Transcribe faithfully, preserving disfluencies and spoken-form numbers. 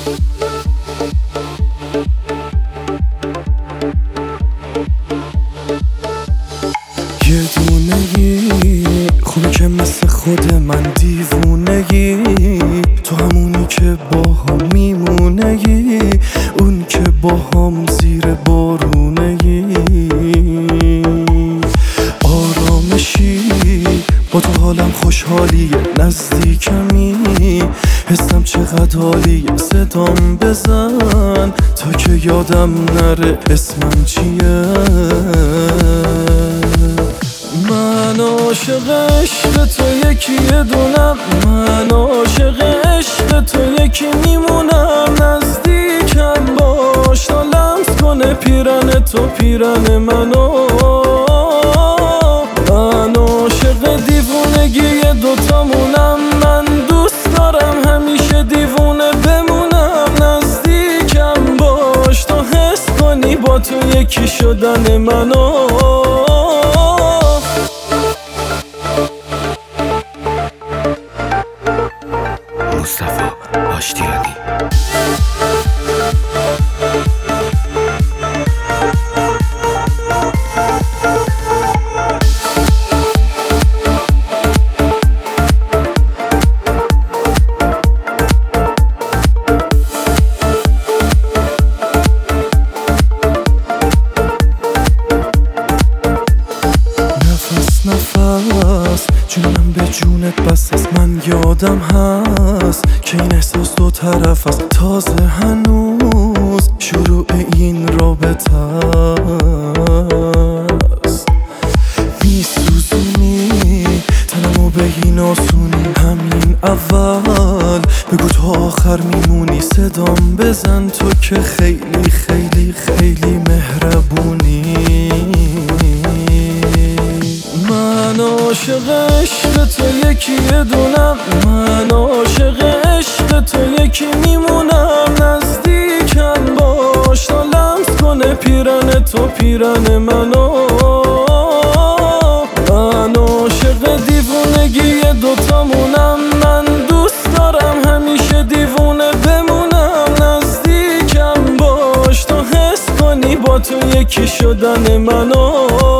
یه دونگی خوبه که مثل خود من دیوونگی، تو همونی که با هم میمونگی، اون که با هم زیر بارونگی. آرامشی با تو حالم خوشحالیه، نزدیکمی حسم چقدر حالیه. صدام بزن تا که یادم نره اسمم چیه. من عاشق عشق تو یکی دونم، من عاشق عشق تو یکی میمونم. نزدیکم باش تا لمس کنه پیرن تو پیرن منو. من عاشق دیوونگی دوتامونم، من دوست دارم همیشه دیوونه بمونم. نزدیکم باش تا حس کنی با تو یکی شدن منو. مصطفی آشتیانی. نفس جونم به جونت بس است. من یادم هست که این احساس دو طرف است. تازه هنوز شروع این رابطه است. میسوزونی تنمو به این آسونی، همین اول بگو تا آخر میمونی. صدام بزن تو که خیلی خیلی خیلی مهربونی. من عاشق عشق تو یکی دونم، من عاشق عشق تو یکی میمونم. نزدیکم باش تا لمس کنه پیرن تو پیرن منو. من عاشق دیوونگی دوتامونم، من دوست دارم همیشه دیوونه بمونم. نزدیکم باش تا حس کنی با تو یکی شدن منو.